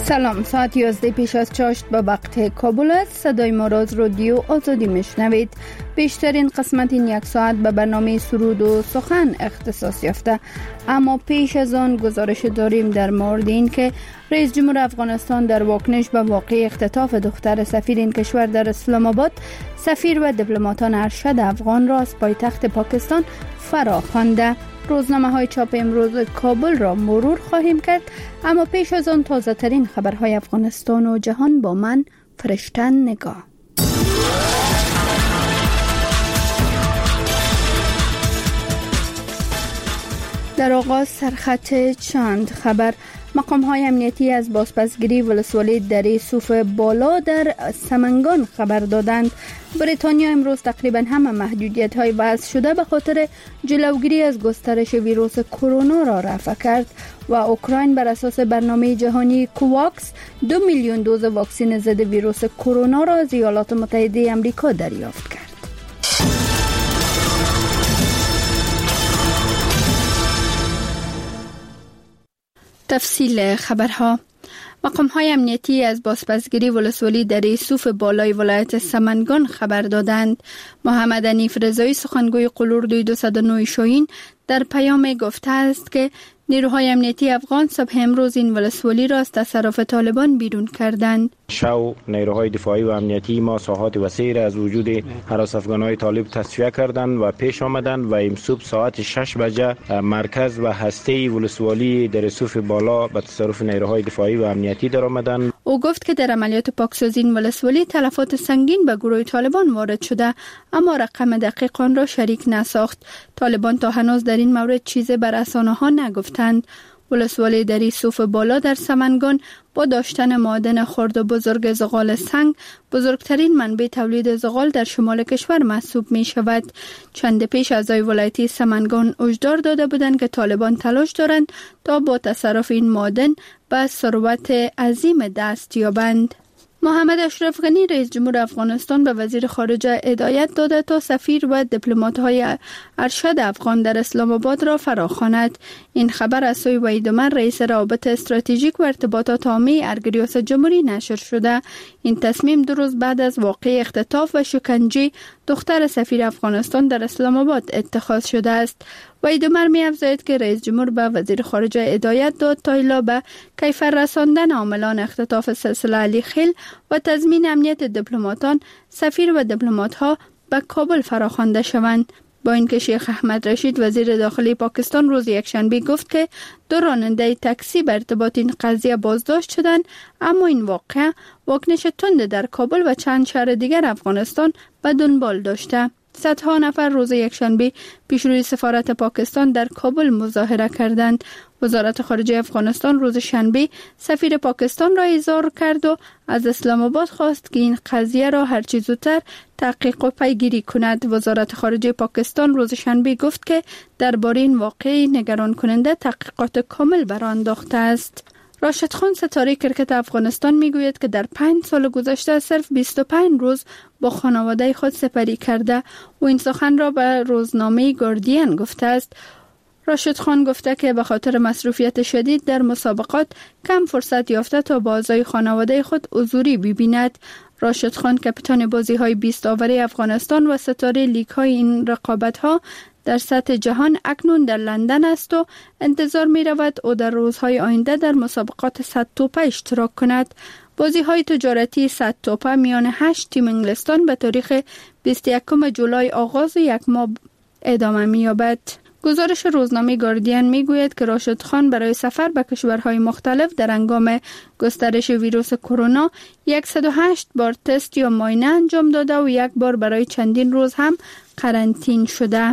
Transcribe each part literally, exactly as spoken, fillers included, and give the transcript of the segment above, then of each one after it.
سلام، ساعت یازده پیش از چاشت به وقت کابل است. صدای ما را از رادیو آزادی میشنوید. بیشترین قسمت این یک ساعت به برنامه سرود و سخن اختصاص یافته، اما پیش از آن گزارش داریم در مورد این که رئیس جمهور افغانستان در واکنش به واقعه اختطاف دختر سفیر این کشور در اسلام آباد، سفیر و دیپلماتان ارشد افغان را از پایتخت پاکستان فرا خوانده. روزنامه های چاپ امروز کابل را مرور خواهیم کرد، اما پیش از آن تازه ترین خبرهای افغانستان و جهان با من فرشته نگاه. در آغاز سرخط چند خبر. مقام های امنیتی از بازپسگیری ولسوالی دره صوف بالا در سمنگان خبر دادند. بریتانیا امروز تقریبا همه محدودیت های وضع شده به خاطر جلوگیری از گسترش ویروس کرونا را رفع کرد و اوکراین بر اساس برنامه جهانی کوواکس دو میلیون دوز واکسن ضد ویروس کرونا را از ایالات متحده آمریکا دریافت کرد. تفصیل خبرها. مقام های امنیتی از بازپسگیری ولسوالی دره صوف بالای ولایت سمنگان خبر دادند. محمد حنیف رضایی سخنگوی قلوردوی دویست و نه شاهین در پیام گفته است که نیروهای امنیتی افغان صبح امروز این ولسوالی را از تصرف طالبان بیرون کردند. شو نیروهای دفاعی و امنیتی ما ساحات وسیع را از وجود هراس افغانهای طالب تصفیه کردند و پیش آمدند و امروز ساعت شش بجه مرکز و هسته ولسوالی در صوف بالا به تصرف نیروهای دفاعی و امنیتی در آمدند. او گفت که در عملیات پاکسازی این ولسوالی تلفات سنگین به گروه طالبان وارد شده، اما رقم دقیق آن را شریک نساخت. طالبان تا هنوز در این مورد چیزی بر رسانه‌ها نگفتند. ولسوالی دره صوف بالا در سمنگان با داشتن معادن خرد و بزرگ زغال سنگ بزرگترین منبع تولید زغال در شمال کشور محسوب می شود. چند پیش اعضای ولایتی سمنگان هشدار داده بودند که طالبان تلاش دارند تا با تصرف این معادن به ثروت عظیم دست یابند. محمد اشرف غنی رئیس جمهور افغانستان به وزیر خارجه هدایت داده تا سفیر و دیپلمات‌های ارشد افغان در اسلام آباد را فراخواند. این خبر از سوی وحید عمر رئیس روابط استراتژیک و ارتباطات عامه ارگریاس جمهوری نشر شده. این تصمیم دو روز بعد از واقعه اختطاف و شکنجه دختر سفیر افغانستان در اسلام آباد اتخاذ شده است. وحید عمر می افزاید که رئیس جمهور به وزیر خارجه هدایت داد تا الا به کیفر رساندن عاملان اختطاف سلسله علی خیل و تضمین امنیت دیپلماتان، سفیر و دیپلمات‌ها به کابل فراخوانده شوند. با اینکه شیخ احمد رشید وزیر داخلی پاکستان روز یکشنبه گفت که دو راننده تاکسی به ارتباط این قضیه بازداشت شدند، اما این واقعه واکنش تند در کابل و چند شهر دیگر افغانستان به دنبال داشته. صدها نفر روز یکشنبه پیش روی سفارت پاکستان در کابل مظاهره کردند. وزارت خارجه افغانستان روز شنبه سفیر پاکستان را احضار کرد و از اسلام آباد خواست که این قضیه را هرچه زودتر تحقیق و پیگیری کند. وزارت خارجه پاکستان روز شنبه گفت که درباره این واقعه نگران کننده تحقیقات کامل برانداخته است. راشد خان ستاره کرکت افغانستان میگوید که در پنج سال گذشته صرف بیست و پنج روز با خانواده خود سپری کرده و این سخن را به روزنامه گاردین گفته است. راشد خان گفته که به خاطر مصروفیت شدید در مسابقات کم فرصت یافته تا با اعضای خانواده خود حضوری ببیند. راشد خان کاپیتان بازی‌های بیست آوری افغانستان و ستاره لیگ‌های این رقابت‌ها در سطح جهان اکنون در لندن است و انتظار می رود او در روزهای آینده در مسابقات صد توپه اشتراک کند. بازی‌های تجارتی صد توپه میان هشت تیم انگلستان به تاریخ بیست و یکم جولای آغاز و یک ماه ادامه می یابد. گزارش روزنامه گاردین می گوید که راشد خان برای سفر به کشورهای مختلف در هنگام گسترش ویروس کرونا صد و هشت بار تست یا معاینه انجام داده و یک بار برای چندین روز هم قرنطینه شده.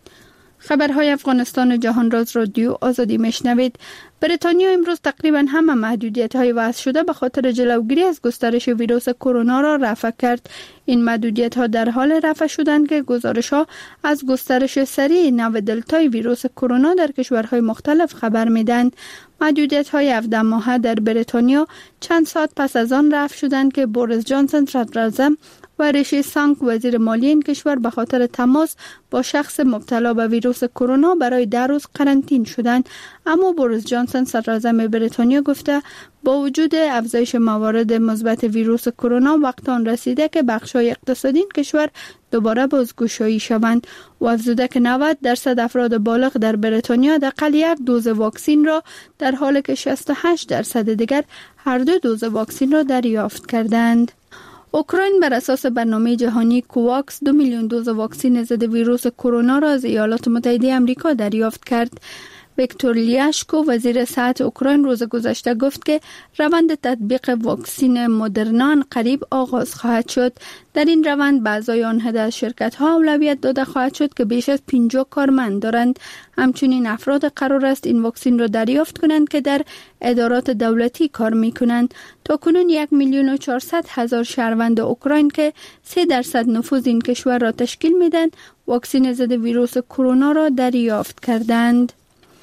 خبرهای افغانستان و جهان را از رادیو آزادی میشنوید. بریتانیا امروز تقریبا همه محدودیت‌های وضع شده به خاطر جلوگیری از گسترش ویروس کرونا را رفع کرد. این محدودیت‌ها در حال رفع شدند که گزارش‌ها از گسترش سریع نو دلتای ویروس کرونا در کشورهای مختلف خبر میدهند. محدودیت‌های هفده ماهه در بریتانیا چند ساعت پس از آن رفع شدند که بوریس جانسون صدراعظم و و ریشی سانک وزیر مالی این کشور به خاطر تماس با شخص مبتلا به ویروس کرونا برای ده روز قرنطینه شدند. اما بوریس جانسون صدراعظم بریتانیا گفته با وجود افزایش موارد مثبت ویروس کرونا وقت آن رسیده که بخش‌های اقتصادی این کشور دوباره بازگشایی شوند و افزوده که نود درصد افراد بالغ در بریتانیا حداقل یک دوز واکسن را در حالی که شصت و هشت درصد دیگر هر دو دوز واکسن را دریافت کردند. اوکراین بر اساس برنامه جهانی کوواکس دو میلیون دوز واکسن ضد ویروس کرونا را از ایالات متحده آمریکا دریافت کرد. ویکتور لیاشکو وزیر صحت اوکراین روز گذشته گفت که روند تطبیق واکسن مدرنا قریب آغاز خواهد شد. در این روند بعضای آنها از شرکت‌ها اولویت داده خواهد شد که بیش از پنجاه کارمند دارند. همچنین افراد قرار است این واکسن را دریافت کنند که در ادارات دولتی کار می‌کنند. تا کنون یک میلیون و چهارصد هزار شهروند اوکراین که سه درصد نفوذ این کشور را تشکیل می‌دهند واکسن ضد ویروس کرونا را دریافت کردند.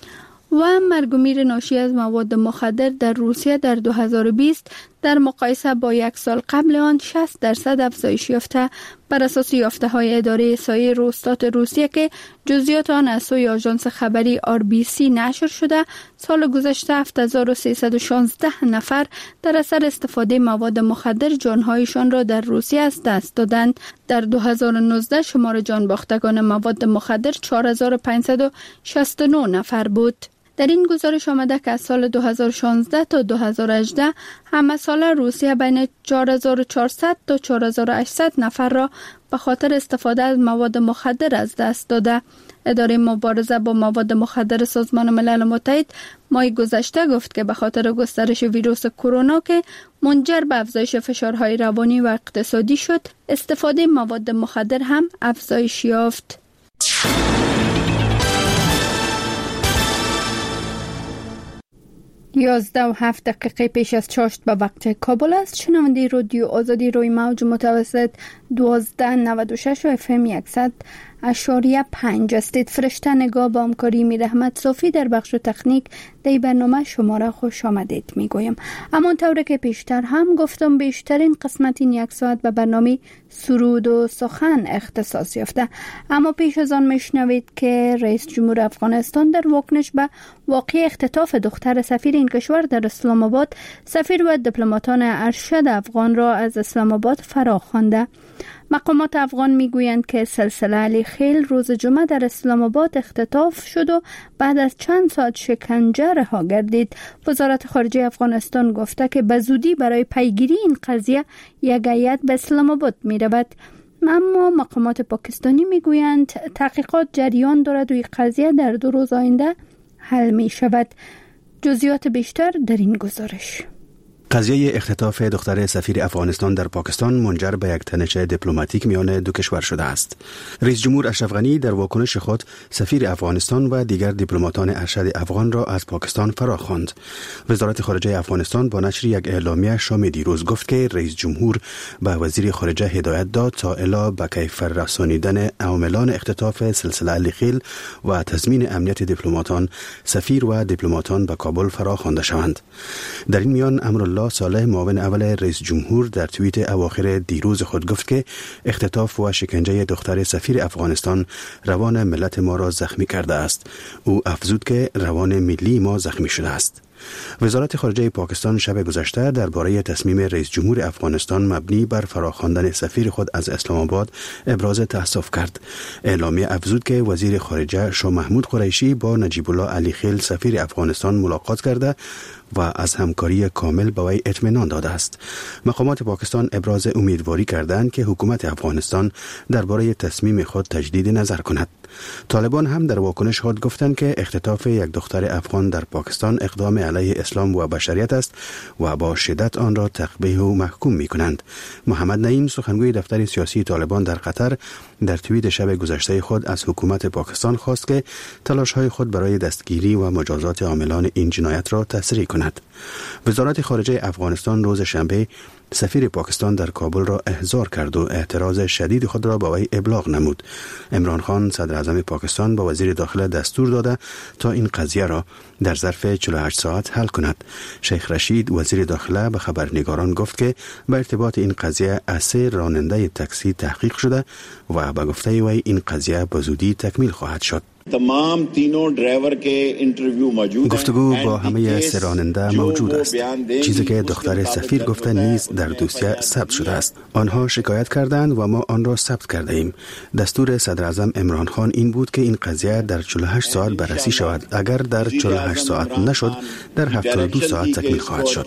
و مرگ و میر ناشی از مواد مخدر در روسیه در دو هزار و بیست در مقایسه با یک سال قبل آن شصت درصد افزایش یافته. بر اساس یافته‌های اداره احصایه روستات روسیه که جزئیات آن از سوی آژانس خبری آر بی سی نشر شده، سال گذشته هفت هزار و سیصد و شانزده نفر در اثر استفاده مواد مخدر جانهایشان را در روسیه از دست دادند. در دو هزار و نوزده شمار جان باختگان مواد مخدر چهار هزار و پانصد و شصت و نه نفر بود. در این گزارش آمده که از سال دو هزار و شانزده تا دو هزار و هجده همه سال روسیه بین چهار هزار و چهارصد تا چهار هزار و هشتصد نفر را به خاطر استفاده از مواد مخدر از دست داده. اداره مبارزه با مواد مخدر سازمان ملل متحد ماه گذشته گفت که به خاطر گسترش ویروس کرونا که منجر به افزایش فشارهای روانی و اقتصادی شد، استفاده مواد مخدر هم افزایش یافت. یازده و هفت دقیقه پیش از چاشت به وقت کابل است. شنونده رادیو آزادی روی موج متوسط دوازده نود و شش و اف ام صد اشاریه پنج استید. فرشته نگاه با همکاری میر احمد صافی در بخش تکنیک در برنامه شما را خوش آمدید می گویم. اما طوری که پیشتر هم گفتم بیشترین قسمت این یک ساعت به برنامه سرود و سخن اختصاص یافته. اما پیش از آن میشنوید که رئیس جمهور افغانستان در واکنش به واقعه اختطاف دختر سفیر این کشور در اسلام آباد، سفیر و دیپلماتان ارشد افغان را از اسلام آباد فرا خوانده. مقامات افغان میگویند که سلسله علی خیل روز جمعه در اسلام آباد اختطاف شد و بعد از چند ساعت شکنجه رها گردید. وزارت خارجه افغانستان گفته که به زودی برای پیگیری این قضیه یک هیئت به اسلام آباد می رود. اما مقامات پاکستانی میگویند تحقیقات جریان دارد و این قضیه در دو روز آینده حل می شود. جزئیات بیشتر در این گزارش. قضیه اختطاف دختر سفیر افغانستان در پاکستان منجر به یک تنش دیپلماتیک میان دو کشور شده است. رئیس جمهور اشرف غنی در واکنش خود سفیر افغانستان و دیگر دیپلماتان ارشد افغان را از پاکستان فرا خواند. وزارت خارجه افغانستان با نشر یک اعلامیه شام دیروز گفت که رئیس جمهور به وزیر خارجه هدایت داد تا الا به کیفر رسانیدن عاملان اختطاف سلسله علی خیل و تضمین امنیت دیپلماتان، سفیر و دیپلماتان به کابل فرا خوانده شوند. در این میان امرالله صالح معاون اول رئیس جمهور در توییت اواخر دیروز خود گفت که اختطاف و شکنجه دختر سفیر افغانستان روان ملت ما را زخمی کرده است. او افزود که روان ملی ما زخمی شده است. وزارت خارجه پاکستان شب گذشته درباره تصمیم رئیس جمهور افغانستان مبنی بر فراخواندن سفیر خود از اسلام آباد ابراز تأسف کرد. اعلامیه افزود که وزیر خارجه شاه محمود قریشی با نجیب الله علی خیل سفیر افغانستان ملاقات کرده و از همکاری کامل به وی اطمینان داده است. مقامات پاکستان ابراز امیدواری کردند که حکومت افغانستان درباره تصمیم خود تجدید نظر کند. طالبان هم در واکنش خود گفتند که اختطاف یک دختر افغان در پاکستان اقدام علیه اسلام و بشریت است و با شدت آن را تقبیح و محکوم می کنند. محمد نعیم سخنگوی دفتر سیاسی طالبان در قطر در توییت شب گذشته خود از حکومت پاکستان خواست که تلاش‌های خود برای دستگیری و مجازات عاملان این جنایت را تسریع کند. وزارت خارجه افغانستان روز شنبه سفیر پاکستان در کابل را احضار کرد و اعتراض شدید خود را به وی ابلاغ نمود. عمران خان صدر اعظم پاکستان با وزیر داخله دستور داده تا این قضیه را در ظرف چهل و هشت ساعت حل کند. شیخ رشید وزیر داخله به خبرنگاران گفت که به ارتباط این قضیه از سه راننده تاکسی تحقیق شده و به گفته وی این قضیه به زودی تکمیل خواهد شد. تمام تینوں ڈرائیور کے انٹرویو موجود ہیں. گفتگو با همه سه راننده موجود است. چیزی که دختر سفیر گفته نیز در دوسیه ثبت شده است. آنها شکایت کردند و ما آن را ثبت کرده ایم. دستور صدر اعظم عمران خان این بود که این قضیه در چهل و هشت ساعت بررسی شود. اگر در چهل و هشت ساعت نشد در هفتاد و دو ساعت تکمیل خواهد شد.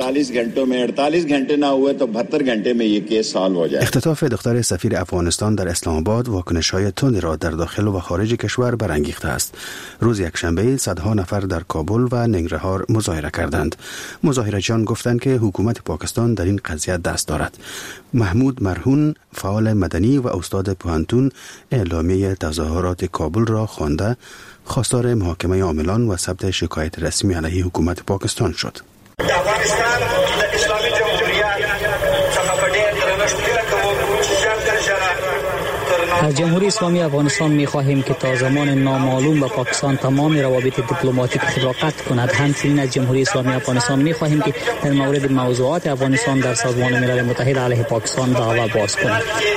اختطاف دختر سفیر افغانستان در اسلام آباد واکنش‌های تندی را در داخل و خارج کشور برانگیخته است. روز یکشنبه صدها نفر در کابل و ننگرهار مظاهره کردند. مظاهره‌جویان گفتند که حکومت پاکستان در این قضیه دست دارد. محمود مرهون فعال مدنی و استاد پوهنتون اعلامیه تظاهرات کابل را خوانده خواستار محاکمه عاملان و ثبت شکایت رسمی علیه حکومت پاکستان شد. افغانستان د اسلامي جمهوریت څخه په ډېر درنښت کوم چې در جمهوری اسلامی افغانستان می‌خواهیم که تا زمان نامعلوم به پاکستان تمام روابط دیپلماتیک خود را قطع کند. همچنین از جمهوری اسلامی افغانستان می‌خواهیم که در مورد موضوعات افغانستان در سازمان ملل متحد علیه پاکستان دعوا باز کند.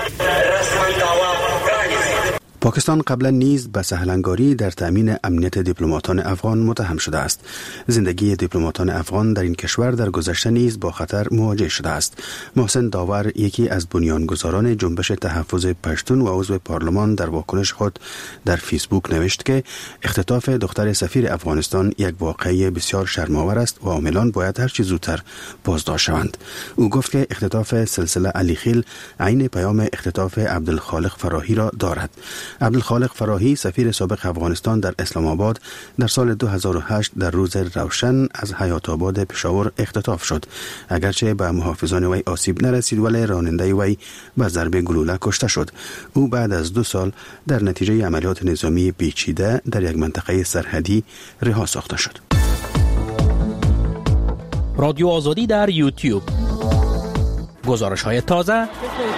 پاکستان قبلا نیز به سهلنگاری در تأمین امنیت دیپلماتان افغان متهم شده است. زندگی دیپلماتان افغان در این کشور در گذشته نیز با خطر مواجه شده است. محسن داور یکی از بنیانگذاران جنبش تحفظ پشتون و عضو پارلمان در واکنش خود در فیسبوک نوشت که اختطاف دختر سفیر افغانستان یک واقعه بسیار شرم‌آور است و عاملان باید هر چه زودتر بازداشت شوند. او گفت که اختطاف سلسله علیخیل عین پیام اختطاف عبدالخالق فراهی را دارد. عبدالخالق فراهی سفیر سابق افغانستان در اسلام آباد در سال دو هزار و هشت در روز روشن از حیات آباد پشاور اختطاف شد. اگرچه به محافظان وی آسیب نرسید ولی راننده وی به ضرب گلوله کشته شد. او بعد از دو سال در نتیجه عملیات نظامی پیچیده در یک منطقه سرحدی رها ساخته شد. رادیو آزادی در یوتیوب. گزارش‌های تازه.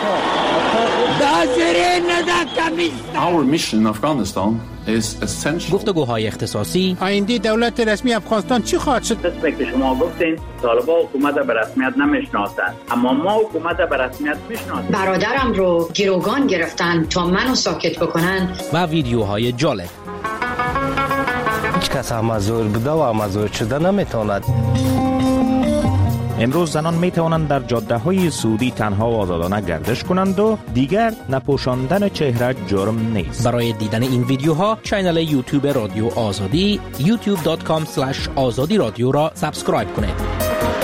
Our mission in Afghanistan is essential. گفتگوهای اختصاصی. آینده دولت رسمی افغانستان چی خواهد شد؟ دست که شما گفتین طالبان حکومت به رسمیت نمیشناسند، اما ما حکومت به رسمیت میشناسیم. برادرم رو گروگان گرفتن تا منو ساکت بکنن. و ویدیوهای جالب. هیچ کس مزور بوده و مزور شده نمیتواند. امروز زنان می توانند در جاده های سعودی تنها و آزادانه گردش کنند و دیگر نپوشاندن چهره جرم نیست. برای دیدن این ویدیوها کانال یوتیوب رادیو آزادی یوتیوب دات کام اسلش آزادی رادیو را سابسکرایب کنید.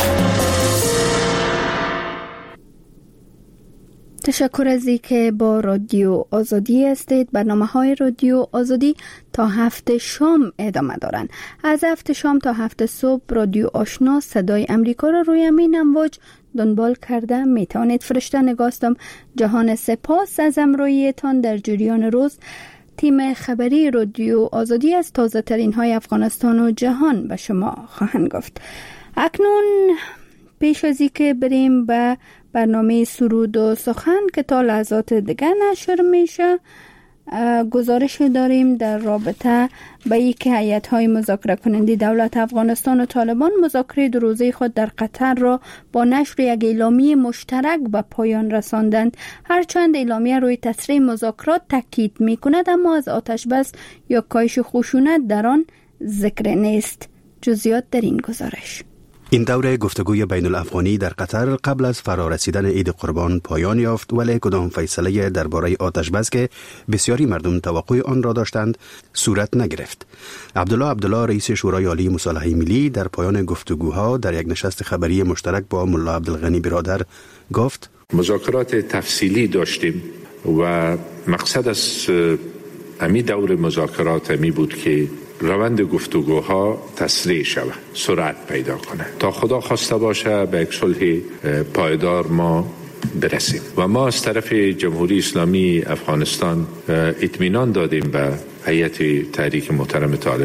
تشکر از اینکه با رادیو آزادی هستید. برنامه های رادیو آزادی تا هفت شام ادامه دارند. از هفت شام تا هفت صبح رادیو آشنا صدای امریکا را روی همین امواج دنبال کرده می توانید. فرشته نگاستم جهان سپاس از همراهیتان در جریان روز. تیم خبری رادیو آزادی از تازه ترین های افغانستان و جهان به شما خواهند گفت. اکنون پیش از اینکه بریم به برنامه سرود و سخن که تا لحظات دیگر نشر میشه، گزارش داریم در رابطه با اینکه هیئت‌های مذاکره کننده دولت افغانستان و طالبان مذاکره دو روزه خود در قطر را با نشر یک اعلامیه مشترک به پایان رساندند. هرچند اعلامیه روی تسریع مذاکرات تاکید می‌کند، اما از آتش بس یا کاهش خشونت در آن ذکر نیست. جزئیات در این گزارش. این دوره گفتگوی بین الافغانی در قطر قبل از فرارسیدن عید قربان پایان یافت، ولی کدام فیصله درباره آتش بس که بسیاری مردم توقع آن را داشتند صورت نگرفت. عبدالله عبدالله رئیس شورای عالی مصالحه ملی در پایان گفتگوها در یک نشست خبری مشترک با ملا عبدالغنی برادر گفت: مذاکرات تفصیلی داشتیم و مقصد از امی دور مذاکرات امی بود که روند گفتگوها تسریع شود، سرعت پیدا کنه تا خدا خواسته باشه به یک صلح پایدار ما برسیم. و ما از طرف جمهوری اسلامی افغانستان اطمینان دادیم به هیئت تحریک محترم طالبان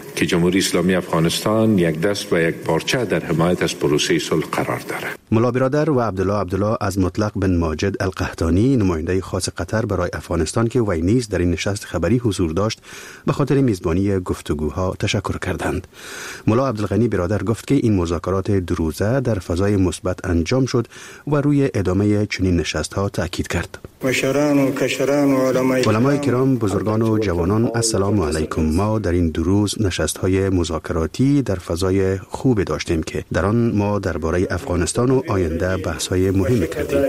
که جمهوری اسلامی افغانستان یک دست و یک پارچه در حمایت از پروسه صلح قرار دارد. ملا برادر و عبدالله عبدالله از مطلق بن ماجد القحطانی نماینده خاص قطر برای افغانستان که وی نیز در این نشست خبری حضور داشت به خاطر میزبانی گفتگوها تشکر کردند. ملا عبدالغنی برادر گفت که این مذاکرات دو روزه در فضای مثبت انجام شد و روی ادامه چنین نشست‌ها تاکید کرد. مشران و کشران و علمای علمای کرام، بزرگان و جوانان، السلام علیکم. ما در این دو روز نشست‌های مذاکراتی در فضای خوب داشتیم که در آن ما درباره افغانستان و آینده بحث‌های مهمی کردیم.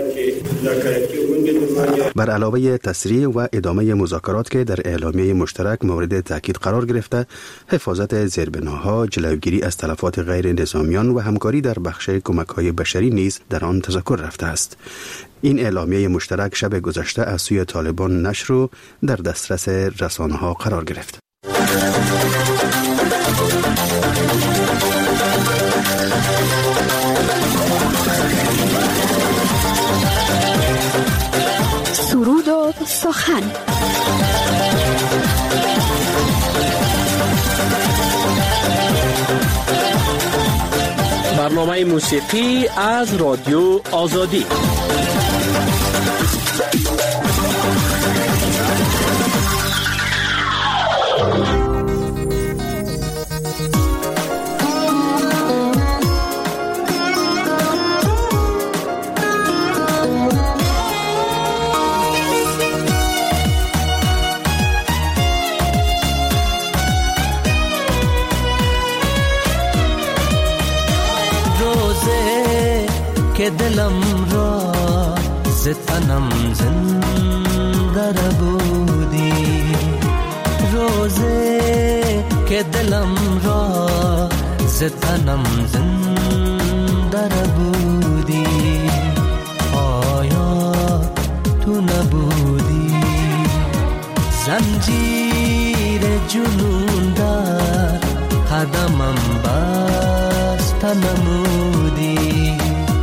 بر علاوه تسریع و ادامه مذاکرات که در اعلامیه مشترک مورد تاکید قرار گرفته، حفاظت زیربناها، جلوگیری از تلفات غیر نظامیان و همکاری در بخش کمک‌های بشری نیز در آن تذکر رفته است. این اعلامیه مشترک شب گذشته از سوی طالبان نشر و در دسترس رسانه‌ها قرار گرفت. سرود و سخن. برنامه موسیقی از رادیو آزادی. که دلم را ز تنم زنده بودی، روزه که دلم را ز تنم زنده بودی، آیا تو نبودی؟ زنجیر جنون در قدمم بست نمودی،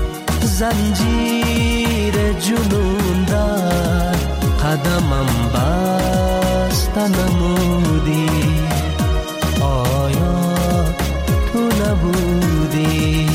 زنجیر جنون در قدمم بست نمودی، آیا تو نبودی؟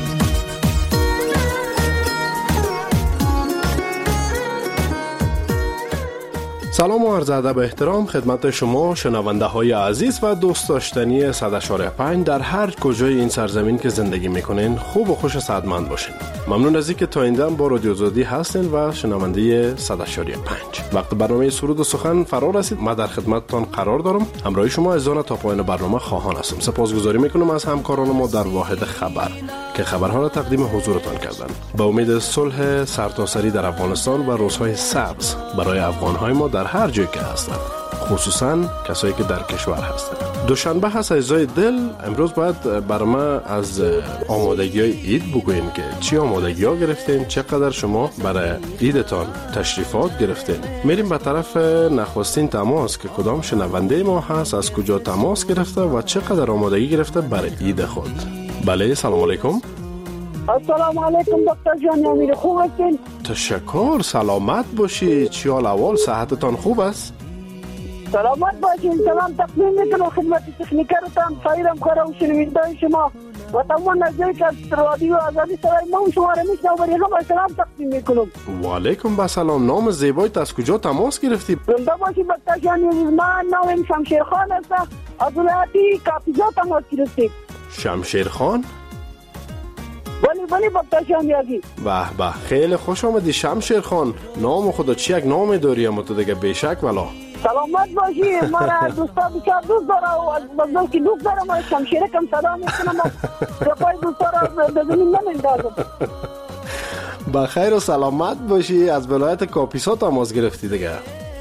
سلام و عرض ادب احترام خدمت شما شنونده های عزیز و دوست داشتنی صد و پنج در هر کجای این سرزمین که زندگی میکنین. خوب و خوش و سعادتمند باشین. ممنون از اینکه تا این دم با رادیو آزادی هستین و شنونده صد و پنج. وقت برنامه سرود و سخن فرا رسید. من در خدمتتان قرار دارم. همراه شما از آن تا پایان برنامه خواهان هستم. سپاسگزاری میکنم از همکاران ما در واحد خبر که خبرها را تقدیم حضورتان کردند. با امید صلح سرتاسری در افغانستان و روزهای سبز برای افغانهای ما در هر جایی که هستند، خصوصا کسایی که در کشور هستند. دوشنبه هست عزیزای دل. امروز باید برای ما از آمادگی های عید بگوین که چی آمادگی ها گرفتین، چقدر شما برای عیدتان تشریفات گرفتین. میریم به طرف نخستین تماس که کدام شنونده ما هست، از کجا تماس گرفته و چقدر آمادگی گرفته برای عید خود. بله، سلام علیکم. السلام علیکم دکتر جان، امیر خوب هستین؟ تشکر، سلامت باشی. چی حال احوال؟ صحتتان خوب است؟ سلامت باشین. سلام تقدیم میکنم خدمت تکنیکرتان، سایرم کارم و شنونده شما و تمام نزدیک از رادیو آزادی سرای ما شما را میشنم و هم سلام تقدیم میکنم. و علیکم با سلام. نام زیبایت از کجا تماس گرفتی؟ زنده باشی دکتر جان. من نام شمشیر خان هستم، از ولایت کاپیزا تماس گرفتیم. شمشیر خان؟ بلی بلی دکتر جان یادی. به به، خیلی خوش آمدی شمشیر خان. نام خدا چی یک نام داری اما تو دیگه بیشک والا. سلامت باشی. من دوستا بسیار دوست دارم و از بزرگی که دوست دارم و شمشیره کم صدا میکنم و رفای دوستا را به زمین نمیندازم. بخیر و سلامت باشی. از ولایت کاپیسا تماس گرفتی دیگه.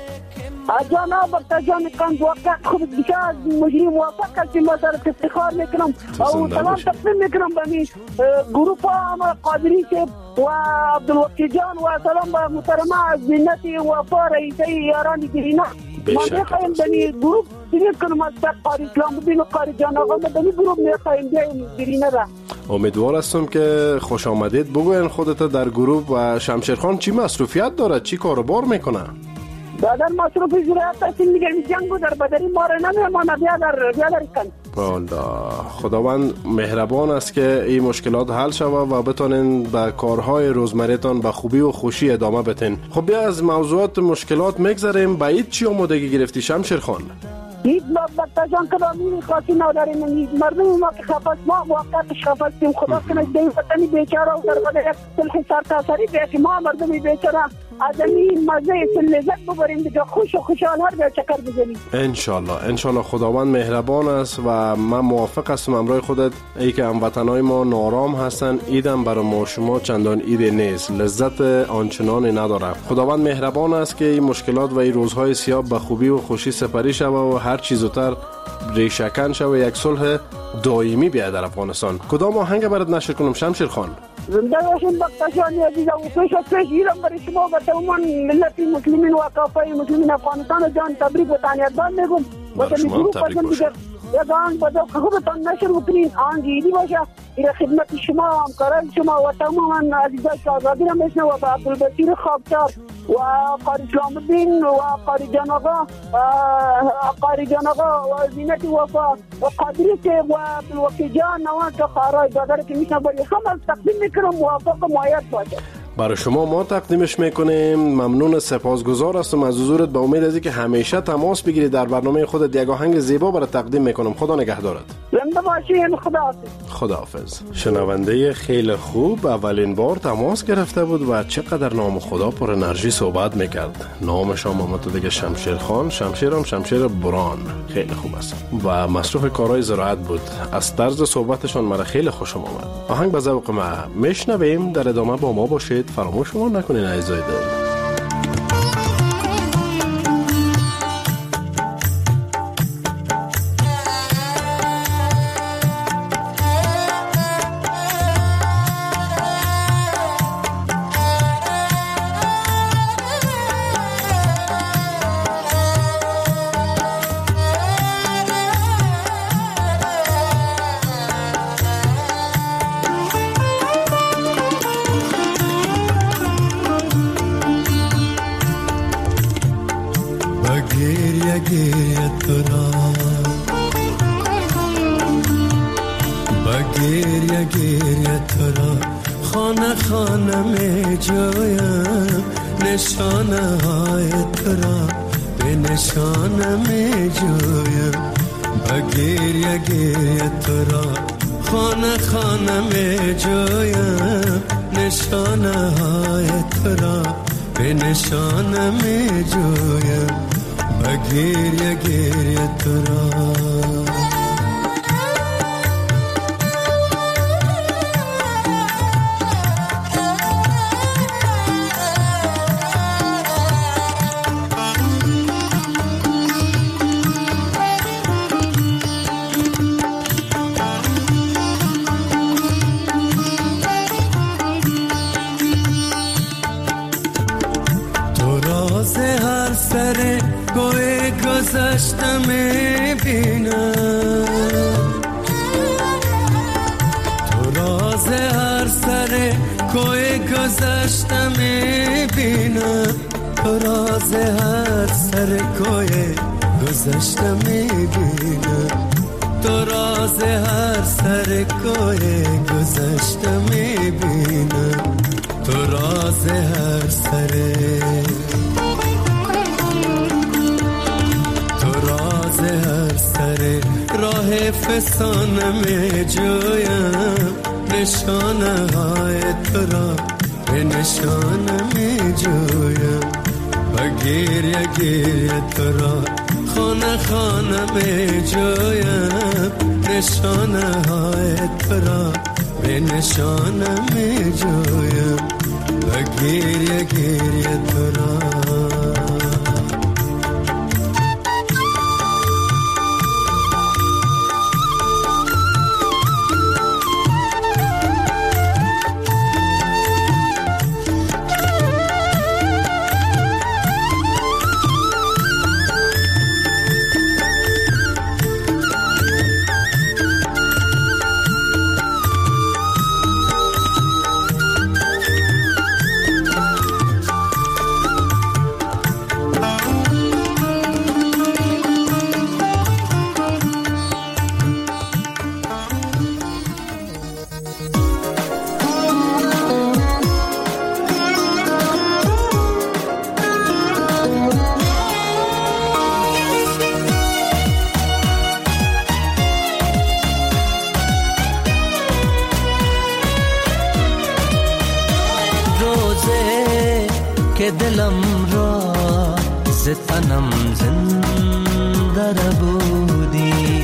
جناب دکتر جان کند وقت خوب بسیار مجری موفق هستیم. ما سر افتخار میکنم و سلام تقدیم میکنم به می گروپ هم قادری و عبدالوکی جان و سلام به محترمه از زینتی وفا رئیسه یاران گرینا. ما میخوایم به می گروپ سنید کنم از قاری اسلام الدین و قاری جان آقا ما به می گروپ میخوایم بیاییم گرینا را. امیدوار هستم که خوش آمدید. بگوین خودت در گروپ و شمشیر خان چی مصروفیت داره، چی کاروبار میکنه؟ و در مصروف زراعت هستیم میگه جنگو در بدری ما را نمیمانه بیا در بیا در کن. والا خداوند مهربان است که این مشکلات حل شود و بتونین به کارهای روزمره‌تان به خوبی و خوشی ادامه بدین. خب بیا از موضوعات مشکلات میگذریم. به این چی آمادگی گرفتی شمشیر خان؟ هیچ بابت جان کدامی خاصی نداریم. مردم ما که خفاش ما واقعا خفاشیم. خدا کنه این وطنی بیچاره و در بدر صلح سرتاسری بیاتی ما مردم بیچاره از این مزه لذت ببریم دیگه خوش و خوشحال هر بیا چکر بزنیم ان شاء الله. ان شاء الله خداوند مهربان است و من موافق هستم امروز خودت ای که هموطنای ما نارام هستن ایدم برای ما شما چندان اید نیست، لذت آنچنانی نداره. خداوند مهربان است که این مشکلات و این روزهای سیاه به خوبی و خوشی سپری شود و هر چیز زودتر ریشه‌کن شود، یک صلح دائمی بیاد در افغانستان. کدام آهنگ برات نشر کنم شمشیر خان؟ زنده باشین بختشانی عزیزم و پیش از پیش ایران برای شما و تمام ملت مسلمین و کافه مسلمین افغانستان جان تبریک و تهنیت‌بان میگم و تبریک باشه. یک آن بده خوبتان نشر بکنین آن جیدی باشه. این خدمت شما همکاران شما و تمام عزیزای که آزادی را میشنه و به عبدالبصیر خوابچار و قاری اسلام الدین و قاری جان آقا قاری جان آقا و زینت وفا و قادری و عبدالوکی جان نوان که خارای دادر که میشنه بری خمال تقدیم میکنم موافق و معید باشه. برای شما ما تقدیمش میکنیم. ممنون، سپاسگزار هستم از حضورت. به امید از که همیشه تماس بگیرید در برنامه خودت یک آهنگ زیبا برای تقدیم میکنم. خدا نگهدارت. زنده باشین. خداحافظ. خداحافظ. شنونده خیلی خوب اولین بار تماس گرفته بود و چقدر نام خدا پر انرژی صحبت میکرد. نامش هم آمد دیگه شمشیر خان. شمشیر هم شمشیر بران. خیلی خوب است و مصروف کارهای زراعت بود. از طرز صحبتشان مرا خیلی خوشم آمد. آهنگ به ذوق ما میشنویم. در ادامه با ما باشید. فراموش ما نکنین عزیزای دل. که دلم را ز تنم زنده بودی،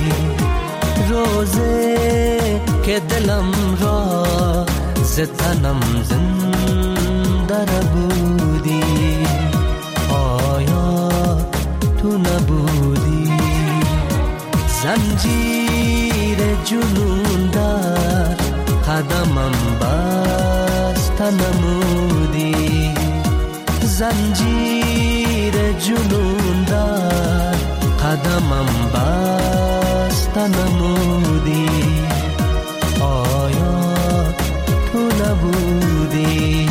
روزه که دلم را ز تنم زنده بودی، آیا تو نبودی؟ زنجیر جنون در قدمم بست نمودی، زنجیر جنون در قدمم بست نمودی، آیا تو نبودی؟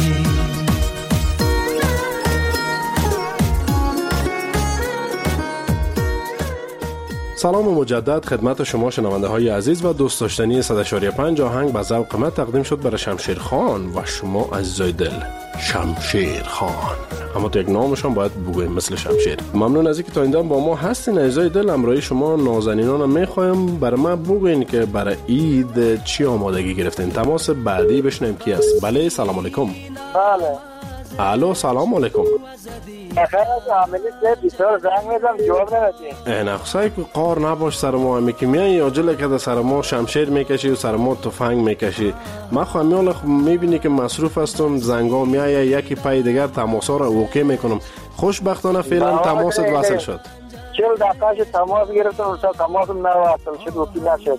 سلام مجدد خدمت شما شنونده های عزیز و دوست داشتنی صد و اشاره پنج آهنگ به ذوق من تقدیم شد برای شمشیر خان و شما عزیزای دل. شمشیر خان اما تو یک نامشان باید بگویم مثل شمشیر. ممنون از اینکه تا اینجا با ما هستین عزیزای دل. امروز شما نازنینان میخوایم برای ما بگوین که برای عید چی آمادگی گرفتین. تماس بعدی بشنیم کی است. بله سلام علیکم. بله الو سلام علیکم. بخیر از عاملی که بیشتر زنگ میزم جواب نمیدین. این اخصایی که قار نباش سر ما همی که میایی آجله که در سر ما شمشیر میکشی و سر ما تفنگ میکشی. من خواهم یالا میبینی که مصروف هستم، زنگا میایی یکی پای دیگر تماسا را اوکی میکنم. خوشبختانه فعلا تماست وصل شد. چل دقیقه تماس گرفتم تا تماسم نوصل شد اوکی نشد.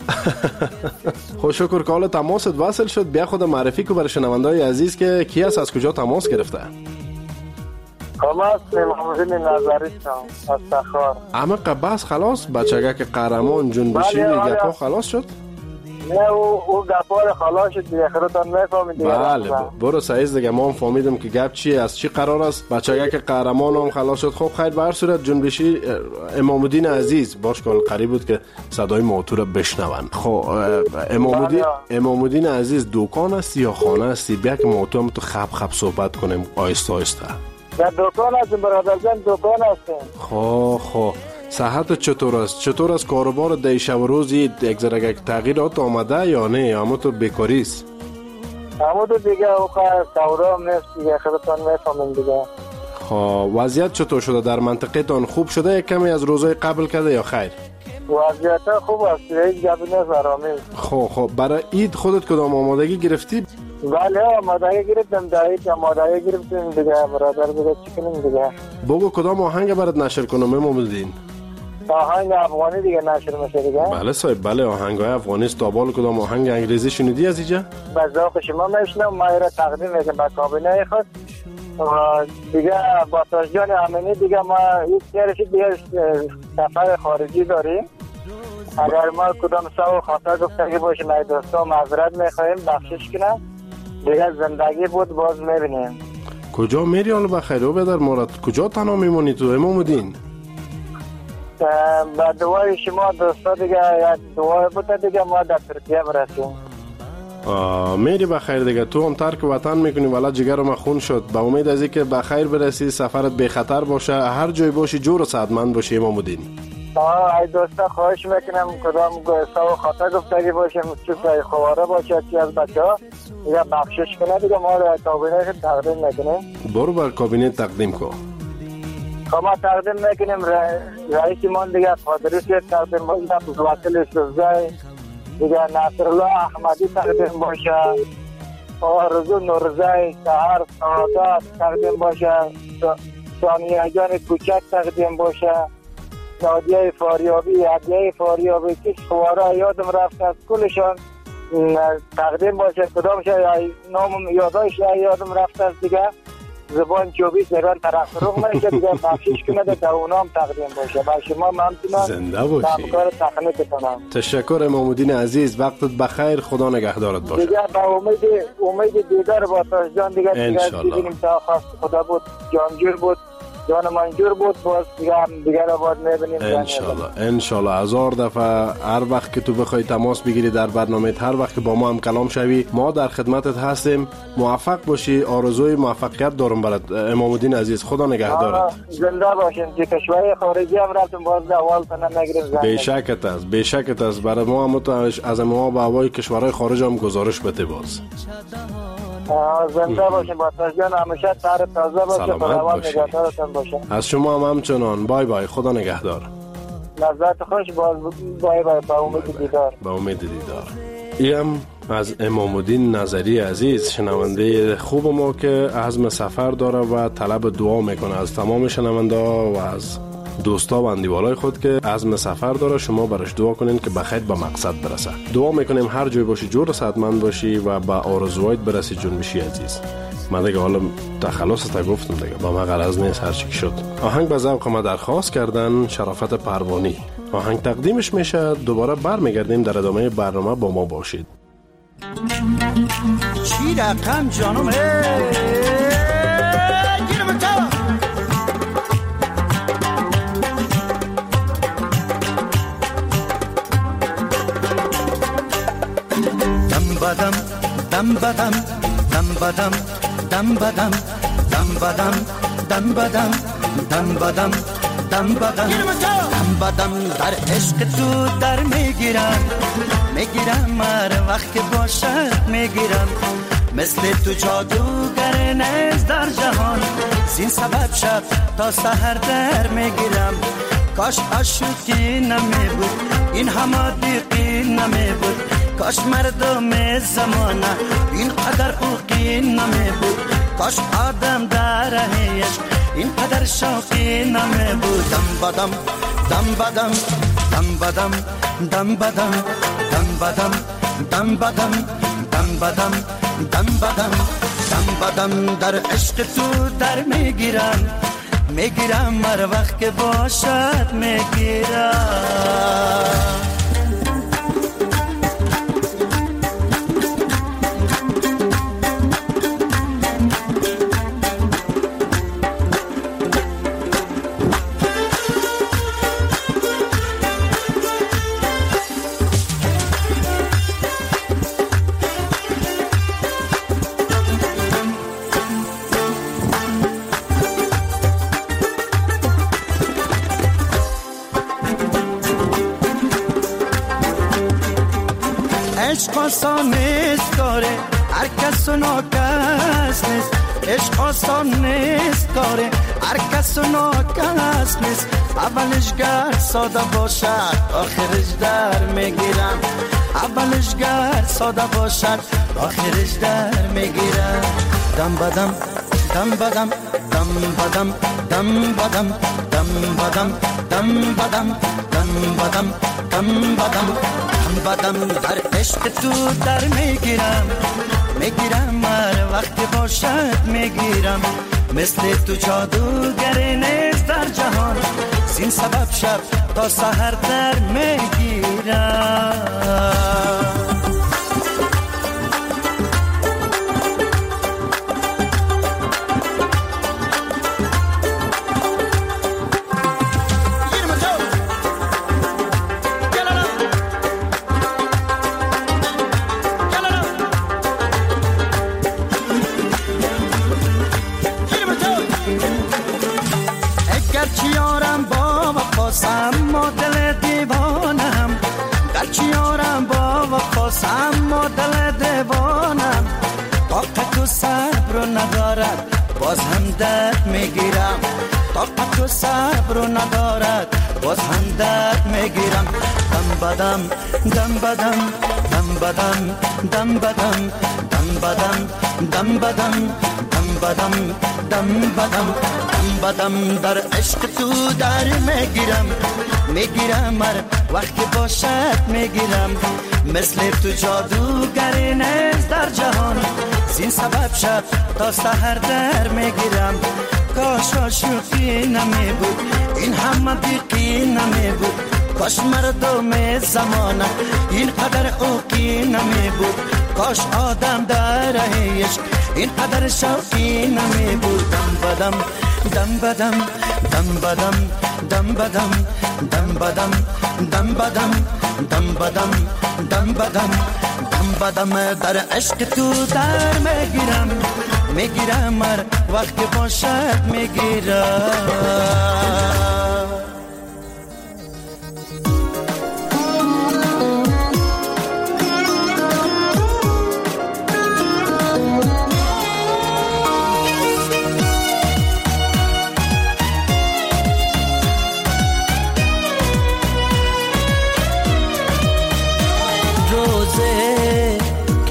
خوش شکر که حالا تماست وصل شد. بیا خود معرفی کو برای شنونده‌های عزیز که کی است، از کجا تماس گرفته؟ تماس محمدین نظریستم از تخار. اما بس خلاص بچگه که قهرمان جنبشی گپا خلاص شد؟ نه او او گپا خلاص شد دیگه خودتان میفهمید دیگه. بله برو سعیز دیگه ما هم فهمیدم که گپ چیه، از چی قرار است. بچگه که قهرمان هم خلاص شد. خب خیر به هر صورت جنبشی امام الدین عزیز باش کال قریب بود که صدای موتور رو بشنون. خب امام الدین امام الدین عزیز دکان است یا خانه است؟ بیا که موتور هم تو خب خب صحبت کنیم آیسته آیسته. در دکان هستیم برادر جان، دکان هستیم. خب خب صحت چطور است؟ چطور است کاروبار در شب و روز یک ذره تغییرات آمده یا نه؟ اما تو بیکاری است؟ اما تو دیگه اوقات سودا هم نیست دیگه خودتان میفهمین دیگه. خب وضعیت چطور شده در منطقه تان؟ خوب شده یک کمی از روزهای قبل کرده یا خیر؟ وضعیت خوب است، هیچ گپی نیست آرامی. خب خب برای عید خودت کدام آمادگی گرفتی؟ بله آمادگی گرفتم، در عید آمادگی گرفتیم دیگه برادر دیگه چی کنیم دیگه. بگو کدام آهنگ برات نشر کنم امام الدین؟ آهنگ افغانی دیگه نشر میشه دیگه. بله صاحب بله آهنگای افغانی است. تابال کدام آهنگ انگلیسی شنیدی از اینجا؟ به ذوق شما میشنم، ما را تقدیم میکنم به کابینه خود دیگه. با تاجان امینی دیگه ما یک سرش دیگه سفر خارجی داریم. اگر ما کدام سو خاطر گفتگی باشیم ای دوستا معذرت میخوایم بخشش کنم دیگه. زندگی بود باز میبینیم. کجا میری حالا بخیر و بدر مارد؟ کجا تنها میمونی تو امام الدین؟ با دوای شما دوستا دیگه یک دوای بود دیگه ما در ترکیه برسیم. میری بخیر دیگه. تو هم ترک وطن میکنی ولی جگر ما خون شد. با امید از اینکه بخیر برسی، سفرت بی خطر باشه، هر جای باشی جور و سعادتمند باشی امام الدین. آه ای دوستا خواهش میکنم کدام سو خاطر گفتگی باشیم چه خواره باشه چی از بچه ها دیگه بخشش کنه دیگه ما رو کابینه تقدیم میکنیم. برو بر کابینه تقدیم کن. خب ما تقدیم میکنیم رئیس من دیگه فادریس تقدیم باشه، وکیل سوزای دیگه نصرالله احمدی تقدیم باشه، آرزو نورزای سهر سعادت تقدیم باشه، ثانیه جان کوچک تقدیم باشه، نادیه فاریابی، عدیه فاریابی که خواره یادم رفت از کلشان تقدیم باشه. کدامش نام یادایش یادم رفت از دیگه. زبان چوبی زبان طرف روغ میشه دیگه بخشش کنه در اونام تقدیم باشه. با شما ممنونم. زنده باشی. همکار تکنیک کنم. تشکر امام الدین عزیز. وقتت بخیر. خدا نگهدارت باشه. دیگه با امید امید دیدار با تاجان دیگه دیگه دیدیم تا خواست خدا بود جانجور بود جان منجور بود باز دیگه هم دیگه رو باید میبینیم. انشالله انشالله هزار دفعه هر وقت که تو بخوای تماس بگیری در برنامه، هر وقت که با ما هم کلام شوی ما در خدمتت هستیم. موفق باشی. آرزوی موفقیت دارم برات امام الدین عزیز. خدا نگهدارت. زنده باشین. که کشور خارجی هم رفتیم باز اول تنه نگیریم. بیشکت است بیشکت است. برای ما هم تو از ما با هوای کشورهای خارج هم گزارش بده باز. زنده باشین با تجان همیشه تر تازه باشه خداوند نگهدارتان باشه. از شما هم همچنان. بای بای، خدا نگهدار. لذت خوش، باز بای بای، با امید دیدار. با امید دیدار. ایم از امام الدین نظری عزیز، شنونده خوب ما که عزم سفر داره و طلب دعا میکنه از تمام شنونده و از دوستا و اندیوالای خود که عزم سفر داره. شما براش دعا کنین که بخیر به مقصد برسه. دعا میکنیم هر جای باشی جور صحتمند باشی و به آرزوهایت برسی جنبشی عزیز. من دیگه حالا تخلص تا گفتم دیگه، با ما غرض نیست هر چی شد. آهنگ به ذوق ما درخواست کردن شرافت پروانی. آهنگ تقدیمش میشه. دوباره برمیگردیم در ادامه برنامه، با ما باشید. چی رقم جانم گیرم تا دم بدم دم بدم دم بدم دم بدم دم بدم دم بدم دم بدم دم بدم دم بدم در عشق تو در میگیرم میگیرم مر وقت باشد میگیرم مثل تو جادوگر نیست در جهان زین سبب شب تا سحر در میگیرم کاش عاشقی نمی بود این همه دیقی نمی بود کاش مردم زمانه این قدر اوقی نمی بود کاش آدم در عشق این قدر شوقی نمی بود دم بدم دم بدم دم بدم دم بدم دم بدم دم بدم دم بدم دم بدم دم بدم در عشق تو در میگیرم میگیرم هر وقت که باشد میگیرم عشق آسان نیست کاره هر کس و ناکس نیست عشق آسان نیست کاره هر کس و ناکس نیست اولش گر ساده باشد آخرش در میگیرم اولش گر ساده باشد آخرش در میگیرم دم بدم دم بدم دم بدم دم بدم دم بدم دم بدم دم بدم دم بدم بدم در عشق تو در میگیرم میگیرم هر وقت باشد میگیرم مثل تو جادوگری نیست در جهان زین سبب شب تا سحر در میگیرم اما دل دیوانم گرچه یارم با وفاست اما دل دیوانم طاقت و صبر رو ندارد باز هم درد میگیرم طاقت و صبر رو ندارد باز هم درد میگیرم دم بدم دم بدم دم بدم دم بدم دم بدم دم بدم دم بدم دم بدم دم بدم در عشق تو در میگیرم میگیرم هر وقت باشد میگیرم مثل تو جادوگری نیست در جهان زین سبب شب تا سحر در میگیرم کاش عاشقی نمی بود این همه بیقی نمی بود کاش مردم زمانه این قدر اوقی نمی بود کاش آدم در عشق این قدر شوقی نمی بود دم بدم دم بدم دم بدم دم بدم دم بدم دم بدم دم بدم دم بدم دم بدم در عشق تو در میگیرم میگیرم هر وقت باشد میگیرم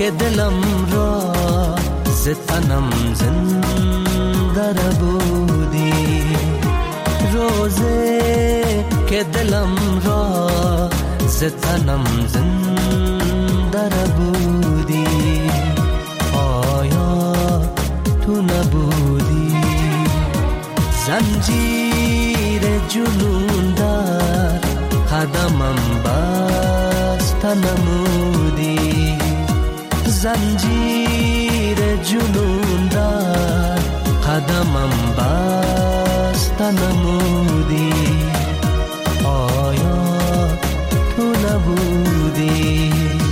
که دلم را ز تنم زنده بودی، روزه که دلم را ز تنم زنده بودی، آیا تو نبودی؟ زنجیر جنون در قدمم بسته نمودی، زنجیر جنون در قدمم بسته نمودی، آیا تو نبودی؟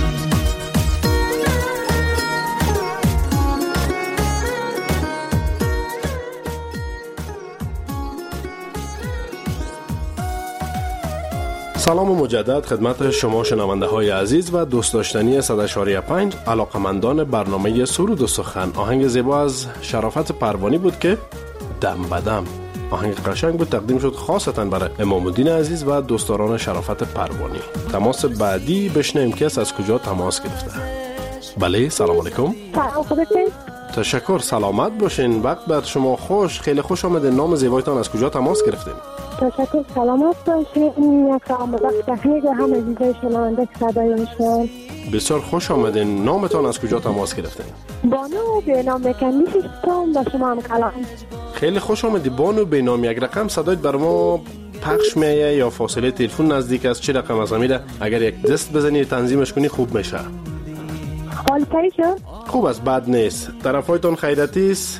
سلام و مجدد خدمت شما شنونده های عزیز و دوست داشتنی صد و شش و پنج علاقمندان برنامه سرود و سخن. آهنگ زیبا از شرافت پروانی بود که دم بدم. آهنگ قشنگ بود، تقدیم شد خاصتا برای امام الدین عزیز و دوستداران شرافت پروانی. تماس بعدی بشنیم کس از کجا تماس گرفته. بله، سلام علیکم. سلام، خوبتین؟ تشکر، سلامت باشین. وقت بعد شما خوش، خیلی خوش آمدین. نام زیبایتان از کجا تماس گرفتین؟ تشکر، سلامت باشین. یک سلام وقت تحمیل هم عزیزای شنونده صدای میشن. بسیار خوش آمدین. نامتان از کجا تماس گرفتین؟ بانو به نام مکانیستم با شما هم کلام. خیلی خوش آمدی بانو به نام. یک رقم صدایت بر ما پخش میایه یا فاصله تلفن نزدیک است؟ چه رقم از امیده اگر یک دست بزنی تنظیمش کنی خوب میشه. حال شد؟ خوب است، بد نیست. طرفایتان خیرتی است؟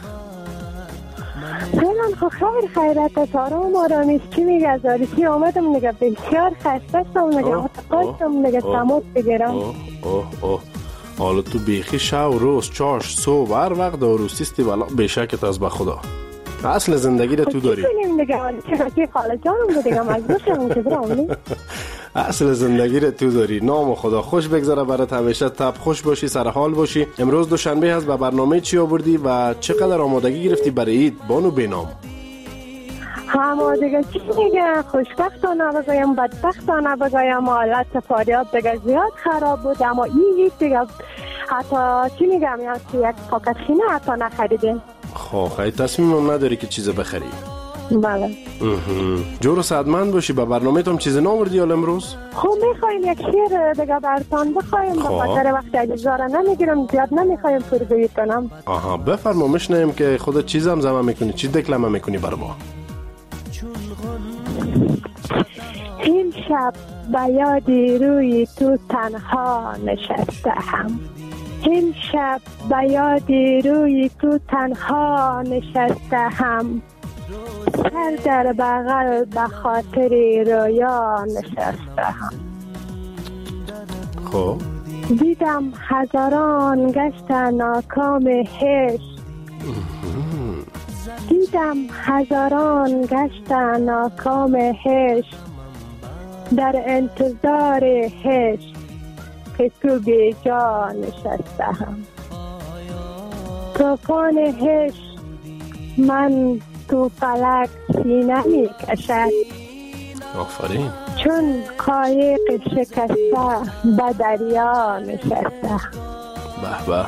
فعلا خو خیر خیرت است، آرام آرامیست. چی میگه از آریسی آمدم نگه بسیار خستستم نگه متقاستم نگه تماس بگیرم. اوه اوه اوه حالا تو بیخی شو روز چاش صبح هر وقت داروسیستی ولا بشکت از به خدا. اصل زندگی رو تو داری. چی کنیم نگه چه خاله جانم بودیم از باشم که برام. اصل زندگی رو تو داری. نام خدا خوش بگذره برات، همیشه تب خوش باشی، سر حال باشی. امروز دوشنبه هست، به برنامه چی آوردی و چقدر آمادگی گرفتی برای عید بانو بینام؟ آمادگی چی میگه؟ خوشبختانه بگویم بدبختانه بگویم حالت فاریاب دیگه زیاد خراب بود، اما این عید دیگه حتی چی میگم یا یک پاکت خینه حتی نخریدیم. خب خیلی تصمیمم نداری که چیز بخری؟ بله. جور و سعدمند باشی. به برنامه تام چیز ناموردی حال امروز؟ خب میخواییم یک شیر دیگه برتان بخوایم، به خاطر وقت اجازه را نمیگیرم زیاد نمیخوایم پرگویی کنم. آها بفرما، میشنیم که خودت چیز هم زمه میکنی، چی دکلمه میکنی بر ما؟ این شب به یادی روی تو تنها نشسته هم، این شب به یادی روی تو تنها نشسته هم، سر در بغل به خاطر رویا نشسته هم. خب دیدم هزاران گشت ناکام هشت، دیدم هزاران گشت ناکام هشت، در انتظار هشت که تو بی جا نشسته هم. توفان هشت من تو فلک سینه می کشد، آفرین. چون قایق شکسته به دریا نشسته. به به.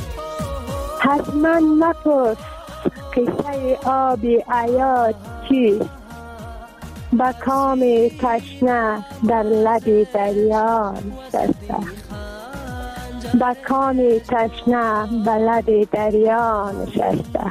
حتما مپرس قصه آبی عیاد چیست، به کام تشنه در لب دریا نشسته، به کام تشنه به لب دریا نشسته.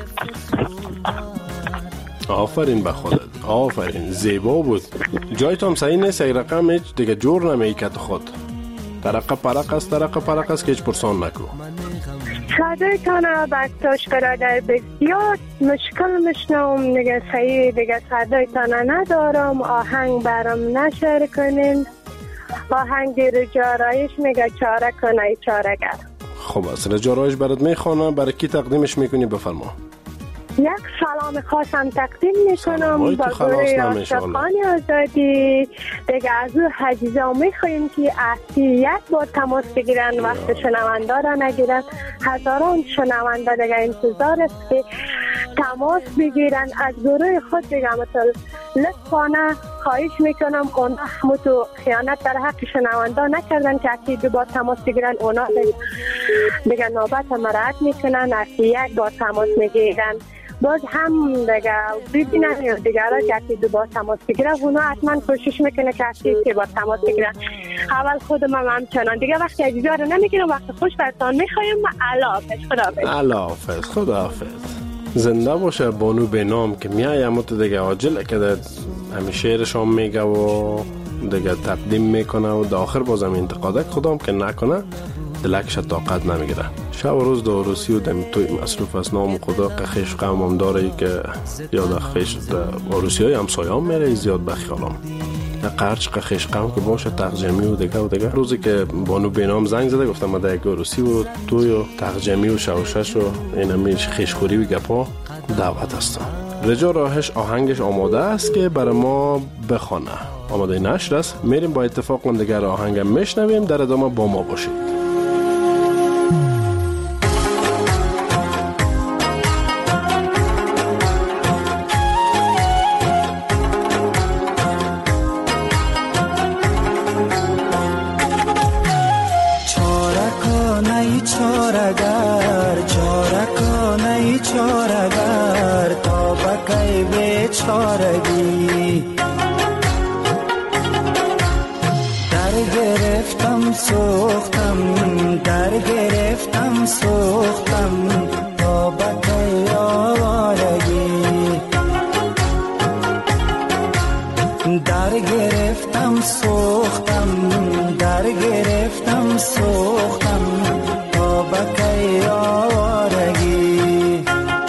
آفرین به خودت، آفرین، زیبا بود. جایت هم صحیح نیست، یک رقم هیچ دیگه جور نمی کت خود. ترقه پرق است، ترقه پرق است که هیچ پرسان نکو. صدای تانه بکتاش برادر بسیار مشکل مشنوم نگه صحیح دیگه صدای تانه ندارم، آهنگ برام نشر کنین، آهنگ رجارایش میگه چاره کنه چاره گر. خب از رجارایش برات میخوانم، برای کی تقدیمش میکنی بفرما. یک سلام خاصم تقدیم میکنم با گروه عاشقان آزادی دیگه. از او حجیزا میخواییم که احتی یک بار تماس بگیرن، وقت شنونده را نگیرن. هزاران شنونده دیگه انتظار است که تماس بگیرن. از گروه خود دیگه مثل لطفانه خواهش میکنم اونا همون خیانت در حق شنونده نکردن که اکی دو بار تماس بگیرن، اونا دیگه نوبت مراعات میکنن، اکی یک بار تماس میگیرن باز هم دیگه ببینن دیگه را که اکی دو بار تماس بگیرن، اونا حتما کوشش میکنه که اکی سه بار تماس بگیرن. اول خودم هم همچنان دیگه وقتی اجازه رو نمیگیرم، وقت خوش برتان میخوایم. الله حافظ. الله حافظ. خدا حافظ. زنده باشه بانو به نام که میای همون دیگه عاجل که همین شعرش هم میگه و دیگه تقدیم میکنه و داخل بازم انتقاده خودم که نکنه دلکش طاقت نمیگیره. شب و روز داروسی و دمی توی مصروف از نام خدا که خیش قوم هم داره که یاد خیش داروسی های همسایه هم میره زیاد بخیالم قرچ که خیش قوم که باشه تقجمی و دیگه و دیگه. روزی که بانو بینام زنگ زده گفتم ما دیگه داروسی و توی و تقجمی و شوشش و این همیش خیشخوری و گپا دعوت هستم. رجا راهش آهنگش آماده است که برای ما بخونه. آماده نشر است. میریم با اتفاق من دیگر آهنگ میشنویم. در ادامه با ما باشید. چارگر چارکانه چارگر تا بکی بیچارگی در گرفتم سوختم در گرفتم سوختم تا بکی آوارگی در گرفتم سوختم در گرفتم سوختم بکی آوارگی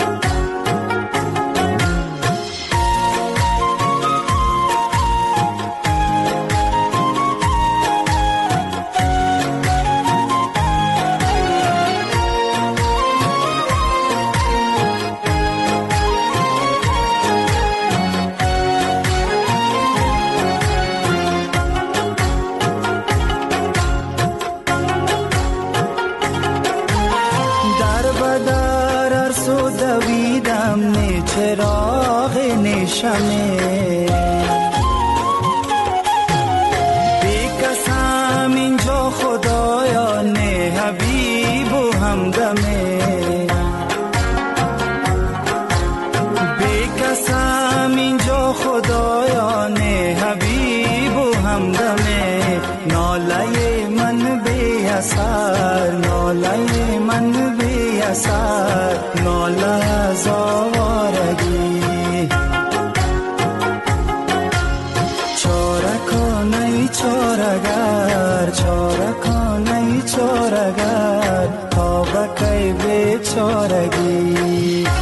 چراغ نشمه بی کسم اینجا خدایا نه حبیب و همدمه بی کسم اینجا خدایا نه حبیب و همدمه ناله من بی اثر ناله من بی اثر ناله از آوارگی چارکانه چارگر چارکانه چارگر تا بکی بیچارگی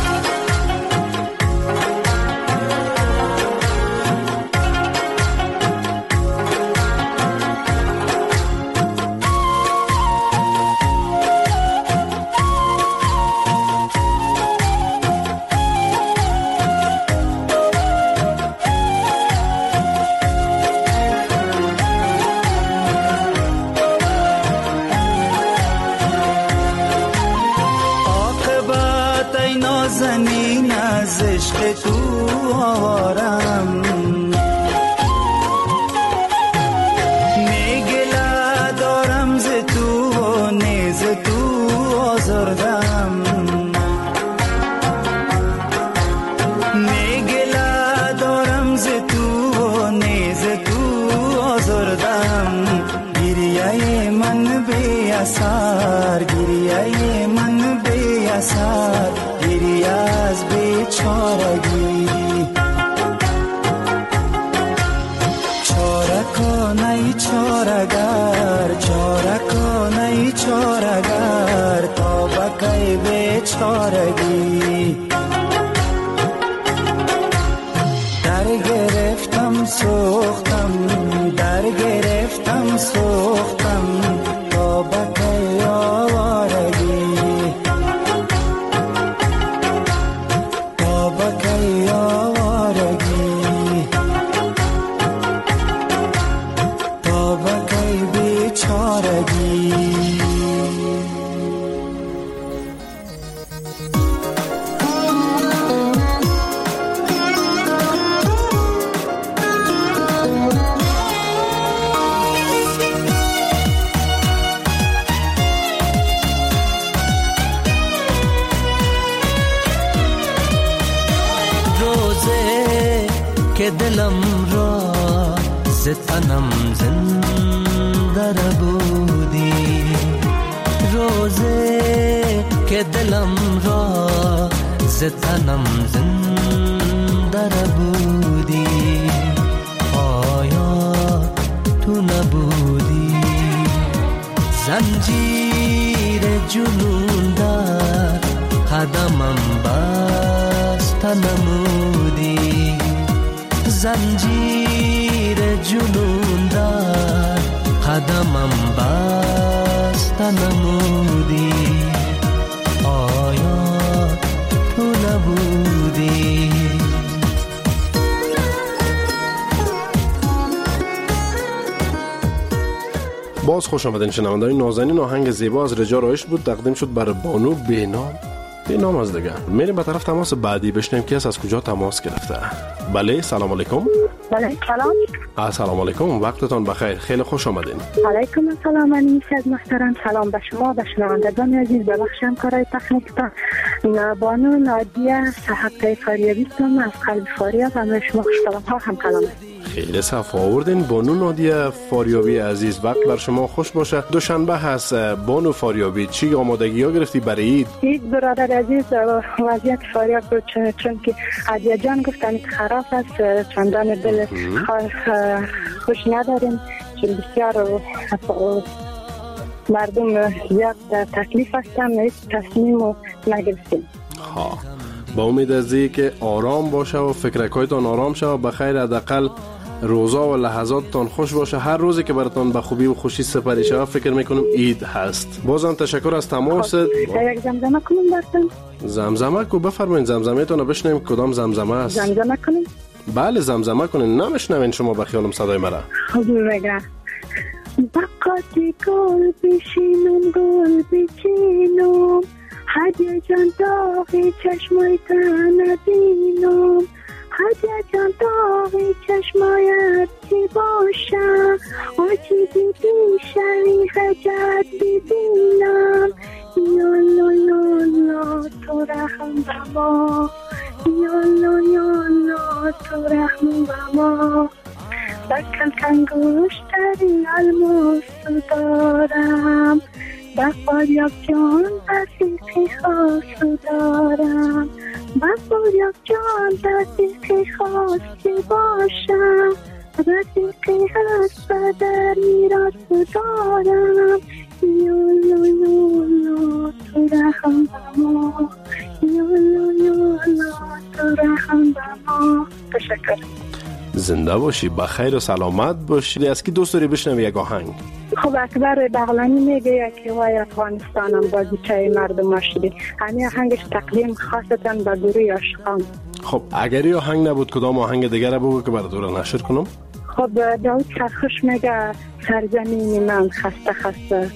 نازنین از عشق تو آوارم میگله دارم ز تو و نیز تو آزردم میگله دارم ز تو و نیز تو آزردم گریه من بی اثر گریه من بی اثر گریه از بیچارگی چارکانه چارگر چارکانه چارگر تا بکی بیچارگی در گرفتم سوختم در گرفتم سوختم تا بکی آوارگی بکی آوارگی تا بکی بیچارگی که دلم را ز تنم زنده بودی، روزه که دلم را ز تنم زنده بودی، آیا تو نبودی؟ زنجیر جنون در قدمم بسته نمودی، زنجیر جنون در قدمم بسته نمودی، آیا تو نبودی؟ باز خوش آمدین شنونده‌های نازنین. آهنگ زیبا از رجا رایش بود، تقدیم شد برای بانو بینام. بینام از دیگه میریم به طرف تماس بعدی، بشنیم که از کجا تماس گرفته. بله سلام علیکم. بله سلام. السلام علیکم، وقتتان بخیر، خیلی خوش آمدین. علیکم السلام. من میشد محترم، سلام به شما، به شنوندگان عزیز، ببخشید کارهای تکنیکتان. بانو نادیه صحت فاریابیستم از قلب فاریاب و شما خوشحالم ها هم کلام. خیلی صفا آوردین بانو نادیه فاریابی عزیز، وقت بر شما خوش باشه. دوشنبه هست بانو فاریابی، چی آمادگی ها گرفتی برای عید؟ عید برادر عزیز، وضعیت فاریاب بود چون که عدیه جان گفتن که خراب است، چندان دل خوش نداریم، چون بسیار مردم زیاد در تکلیف هستن، هیچ تصمیم رو نگرفتیم. ها با امید از این که آرام باشه و فکرکایتان آرام شه و بخیر، حداقل روزا و لحظاتتان خوش باشه. هر روزی که براتون به خوبی و خوشی سپری شه فکر میکنم عید هست. بازم تشکر از تماس. یک زمزمه کنیم براتون؟ زمزمه کو بفرمایید، زمزمه‌تون رو بشنویم. کدام زمزمه است؟ زمزمه کنیم؟ بله زمزمه کنین، نمیشنوین شما بخیالم صدای مرا. خب بگم بقاتی گل بشینم گل بچینم، هدیه جان داغی چشمای تنبینم، هدیه جان داغی چشمایت چی باشم، آچی بیدی شوی خجت ببینم، یالا یالا تو رحم به ما، یالا یالا تو رحم به ما، بکن کنگوشتری الماس دارم، با فاریاب جان رفیقی خاص دارم، با فاریاب جان رفیقی خاصی باشم، رفیقی هست و در میراث دارم، یالا یالا تو رحم به ما، یالا یالا تو رحم به ما. تشکر. زنده باشی، بخیر و سلامت باشی. از کی دوست داری بشنوی یک آهنگ؟ خب اکبر بغلانی میگه که وای افغانستانم بازیچه مردم شدی، همین آهنگش تقدیم خاصتا به گروه عاشقان. خب اگر این آهنگ نبود کدام آهنگ دیگر رو بگو که برات رو نشر کنم؟ خب داود سرخوش میگه سرزمین من خسته خسته.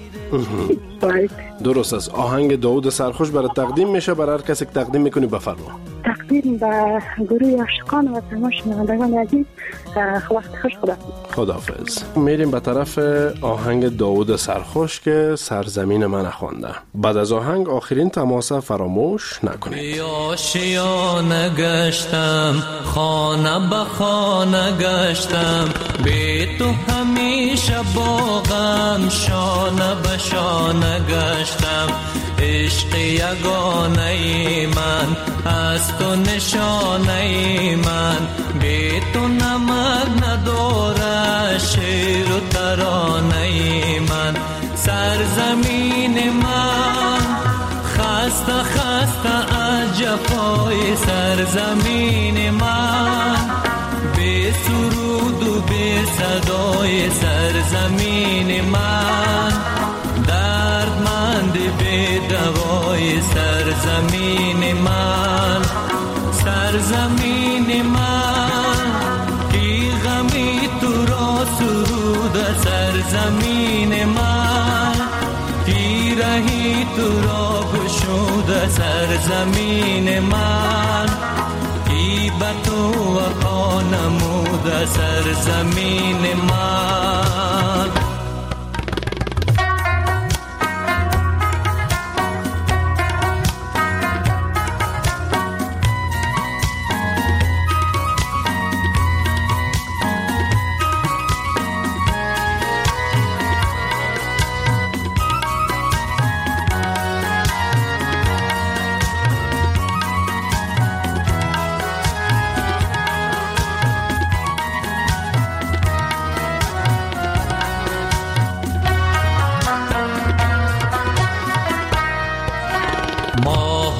درست است، آهنگ داود سرخوش برای تقدیم میشه، برای هر کسی که تقدیم میکنی بفرما. تقدیم به گروه عاشقان و تمام شنوندگان عزیز، وقت خوش. خدا خداحافظ. میریم به طرف آهنگ داود سرخوش که سرزمین من خوانده. بعد از آهنگ آخرین تماس فراموش نکنید. آشیانه گشتم، خانه به خانه گشتم، بی تو همیشه باغم شانه به شانه گشتم، عشق یگانه من از تو نشانه من، بی تو نمک نداره شعر و ترانه من، سرزمین من خسته خسته از جفای سرزمین من، بی سرود و بی صدای سرزمین من، دردمند بی دوای سرزمین من، سرزمین من کی غمی تو را سرود سرزمین من، کی رهی تو را گشود سرزمین من، کی به تو وفا نمود سرزمین من.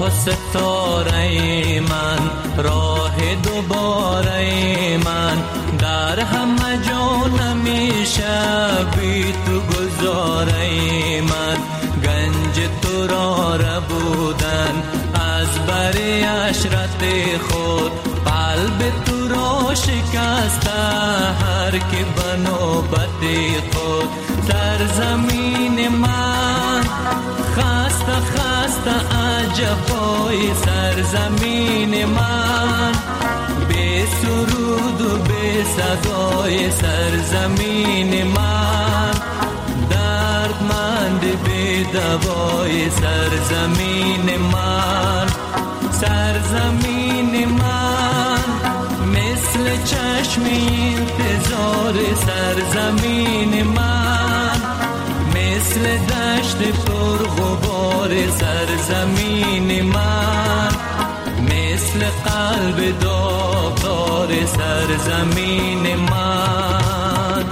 ماه و ستاره من، راه دوباره من، در همه جا نمیشه بی تو گذاره من. گنج تو را ربودن از بری عشرت خود، قلب تو را شکسته هر که بنوبت خود. سرزمین من خسته خسته عجبای سرزمین من، بی سرود و بی صدای سرزمین من، دردمند بی دوای سرزمین من. سرزمین من مثل چشم انتظار سرزمین من، مثل دشت پر غبار سرزمین من، مثل قلب داغدار سرزمین من.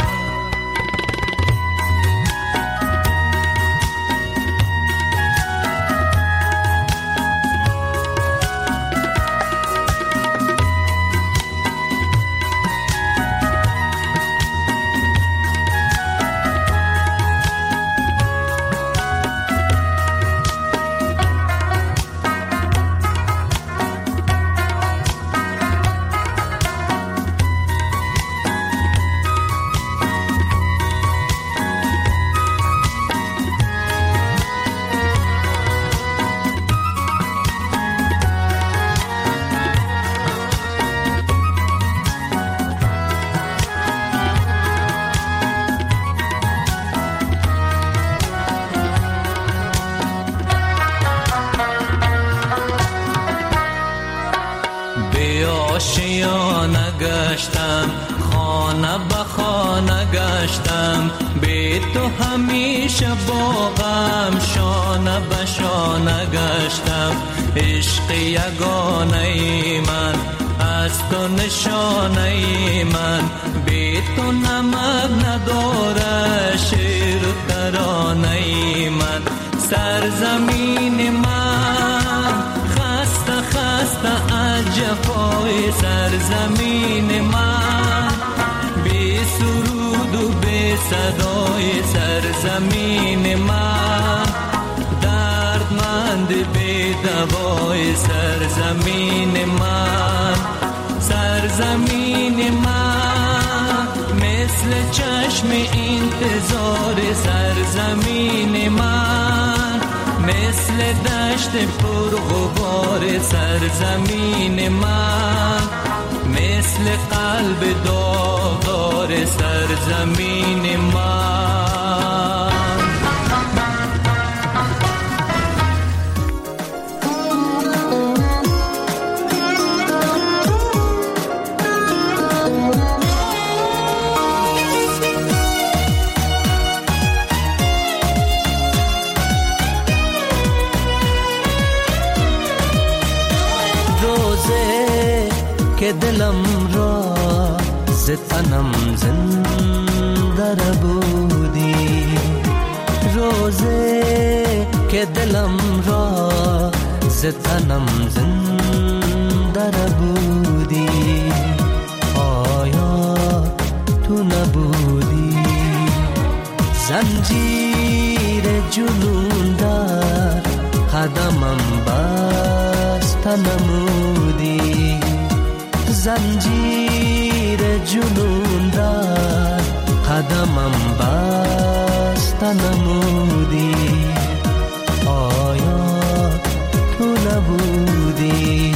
آشیانه گشتم، خانه به خانه گشتم، بی تو همیشه باغم شانه به شانه گشتم. عشق یگانه من از تو نشانه من، بی تو نمک نداره شعر و ترانه من. سرزمین من خسته خسته عجبای سرزمین من، بی سرود و بی صدای سرزمین من، دردمند بی دوای سرزمین من. سرزمین من مثل چشم انتظار سرزمین من، مثل دشت پر غبار سرزمین من، مثل قلب داغدار سرزمین من. که دلم را ز تنم زنده بودی، روزه که دلم را ز تنم زنده بودی، آیا تو نبودی؟ زنجیر جنون در قدمم بسته نمودی، زنجیر جنون در قدمم بسته نمودی، آیا تو نبودی؟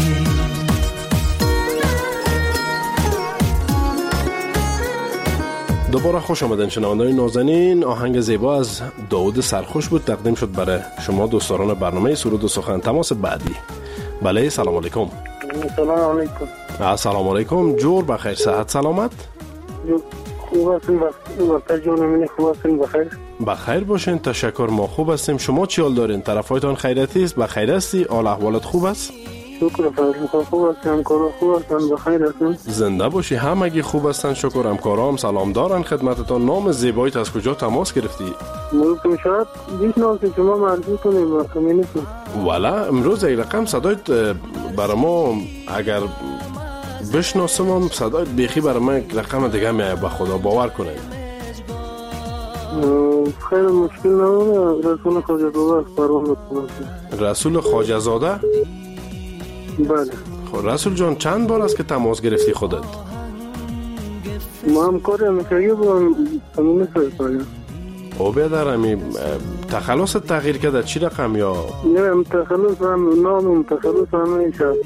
دوباره خوش آمدین شنوندگان نازنین. آهنگ زیبا از داود سرخوش بود، تقدیم شد برای شما دوستان برنامه سرود و سخن. تماس بعدی. بله، سلام علیکم. سلام علیکم. السلام علیکم. جور بخیر، صحت سلامت؟ خوب هستیم، وقت جانمینی خوب هستیم، بخیر. بخیر باشین، تشکر، ما خوب هستیم. شما چی حال دارین؟ طرفایتان خیریتی است؟ بخیر هستی؟ حال احوالت خوب است؟ شکر فضل خوب هستن، همکارا خوب هستن، بخیر هستن. زنده باشی. همگی خوب هستن شکر. همکارام سلام دارن خدمتتان. نام زیبایت از کجا تماس گرفتی؟ ممکن شاید بیشناسید شما معرفی کنیم و کمینیتون. والا امروز یک رقم صدایت برای ما اگر بشناسم هم صدایت بیخی برای ما یک رقم دیگه میایه، به خدا باور کنید. خیلی مشکل نمونه. رسول خواجه زاده از پروان بکنم. رسول خواجه زاده؟ بله. خب رسول جان چند بار است که تماس گرفتی خودت؟ ما هم کاری همیشگی بودم تمومی سایتایم. او بیادر همی تخلص تغییر کرده چی رقم یا؟ نه تخلص هم نام تخلص هم نیشه.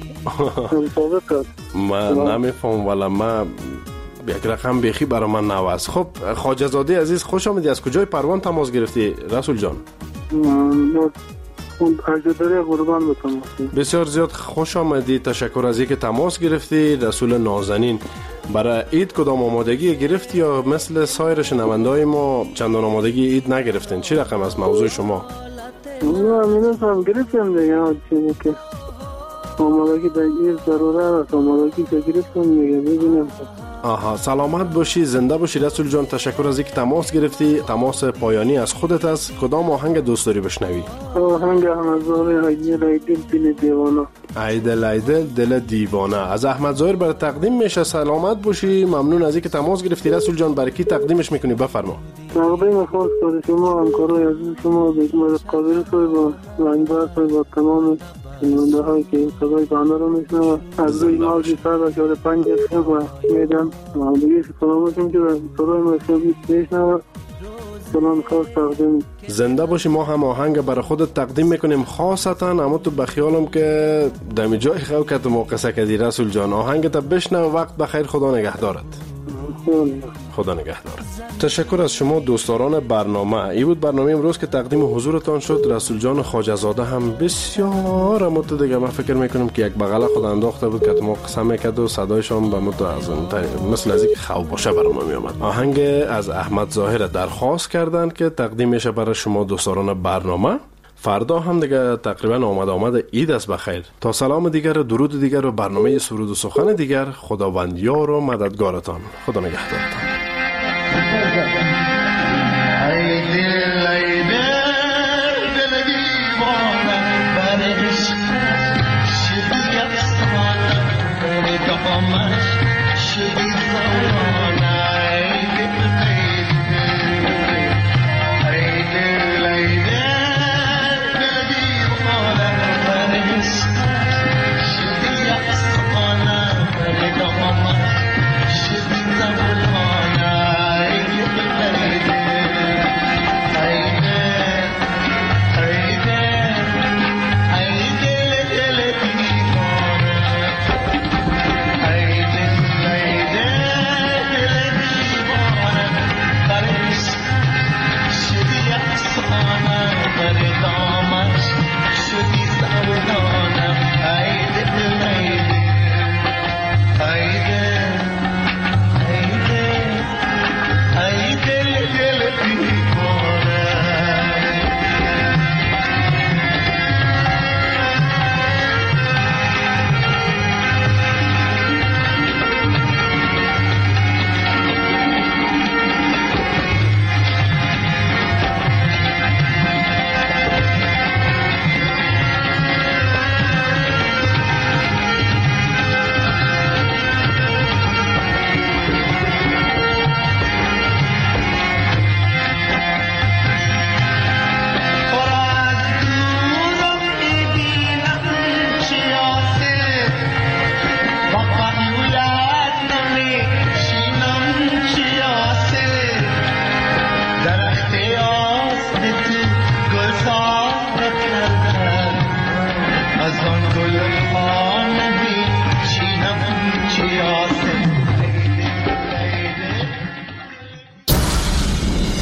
من نمیفهم ولی من یک رقم بیخی برای من نو است. خب خواجه زاده عزیز خوش آمدی. از کجای پروان تماس گرفتی رسول جان؟ بسیار زیاد خوش آمدی. تشکر از اینکه تماس گرفتی. رسول نازنین، برای عید کدام آمادگی گرفتی یا مثل سایر شنونده‌های ما چندان آمادگی عید نگرفتین؟ چی رقم از موضوع شما؟ نه من هم گرفتم دیگه. چیزی که آمادگی در عید ضروره است، آمادگی که گرفتم دیگه. ببینم. آها سلامت باشی، زنده باشی رسول جان. تشکر از اینکه تماس گرفتی. تماس پایانی از خودت است. کدام آهنگ دوست داری بشنوی؟ آهنگ احمد ظاهر ایدل ایدل دل دیوانه. ایدل ایدل دل دیوانه از احمد ظاهر برای تقدیم میشه. سلامت باشی. ممنون از اینکه تماس گرفتی رسول جان. برای کی تقدیمش میکنی؟ بفرما. تقدیم خاص برای شما، همکارای عزیز شما، بیگم قادری صاحب و لنگبر صاحب و تمام شنونده هایی که صدای بنده رو میشنوه از روی موجی صد اشاره پنج اف و میدم و دیگه سلامتون که صدای مشابه میشنوه سلام خاص تقدیم. زنده باشی. ما هم آهنگ برای خودت تقدیم میکنیم خاصتا. اما تو بخیالم که دمی جای خو که تو موقع کدی رسول جان. آهنگ تا بشنو. وقت بخیر. خدا نگهدارت. خدا نگهدار. تشکر از شما دوستداران برنامه. این بود برنامه امروز که تقدیم حضورتان شد. رسول جان خواجه زاده هم بسیار مت دیگه من فکر میکنم که یک بغل خود انداخته بود که ما قسم میکرد و صدایشان به مت از مثل از یک خو باشه برام می اومد. آهنگ از احمد ظاهر درخواست کردند که تقدیم میشه برای شما دوستداران برنامه. فردا هم دیگه تقریبا آمد آمد عید است. بخیر. تا سلام دیگر، درود دیگر و برنامه سرود و سخن دیگر. خداوند یار و مددگارتان. خدا نگهدارتان.